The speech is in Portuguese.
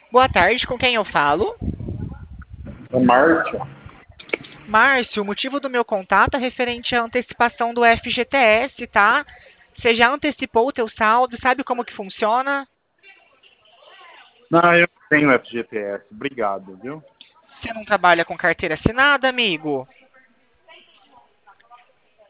Boa tarde, com quem eu falo? É Márcio. Márcio, o motivo do meu contato é referente à antecipação do FGTS, tá? Você já antecipou o teu saldo, sabe como que funciona? Não, eu tenho FGTS. Obrigado, viu? Você não trabalha com carteira assinada, amigo?